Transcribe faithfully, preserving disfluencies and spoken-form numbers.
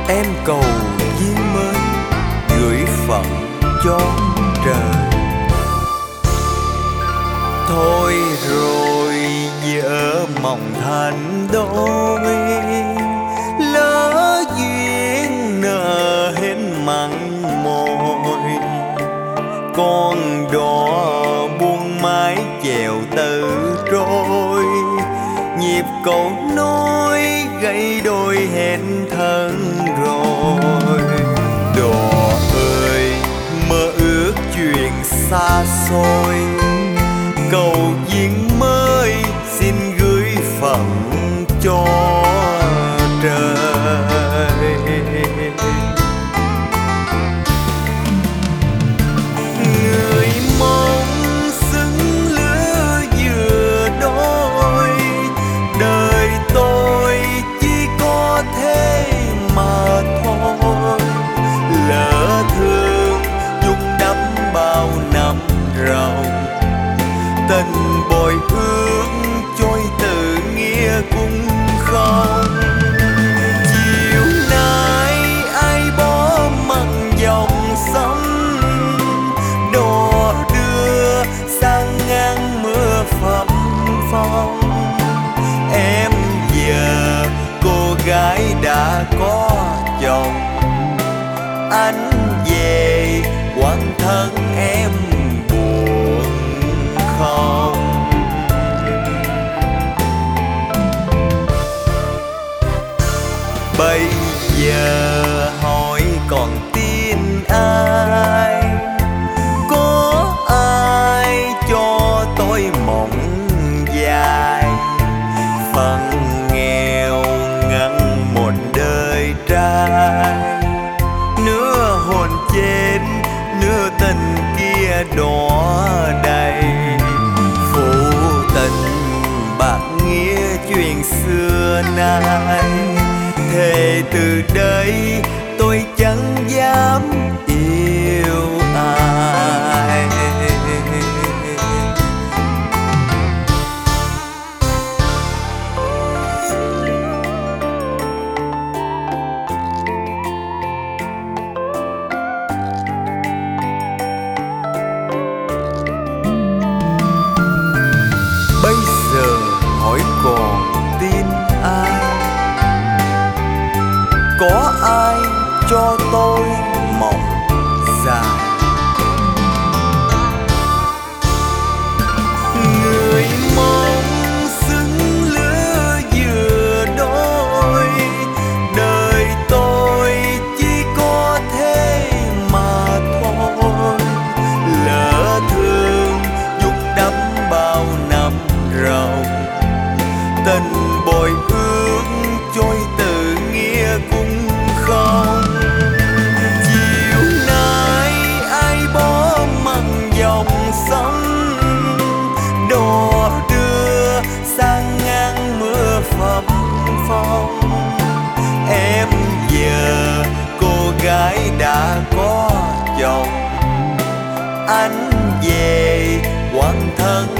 Em cầu duyên mới gửi phận cho trời. Thôi rồi vợ mong thành đôi, lỡ duyên nợ hết mặn môi. Con đò buông mái chèo từ trôi, nhịp cầu nối gây đôi hẹn thân rồi. Đò ơi mơ ước chuyện xa xôi, cầu duyên mới xin gửi phận cho trời. Người mong xứng lứa vừa đôi, đời tôi chỉ có thế mà thôi. Lỡ thương dung đắm bao năm ròng, tình bồi ước trôi từ nghĩa cũng không. Chiều nay ai bỏ mặn dòng sông, đò đưa sang ngang mưa phập phồng. Em giờ cô gái đã có chồng, anh về quán thân em buồn không. Bây giờ hỏi còn tin ai, có ai cho tôi mộng dài. Phận nghèo ngăn một đời trai, nửa hồn chết nửa tình kia đỏ đầy. Phụ tình bạc nghĩa chuyện xưa nay, thề từ đây tôi chẳng dám yêu ai. Bây giờ hỏi còn tin ai, có ai cho tôi mộng dài. Người mong xứng lứa vừa đôi, đời tôi chỉ có thế mà thôi. Lỡ thương dục đắm bao năm ròng, tình bồi ước trôi từ nghĩa cũng không. Chiều nay ai bỏ mặn dòng sông, đò đưa sang ngang mưa phập phồng. Em giờ cô gái đã có chồng, anh về quán thân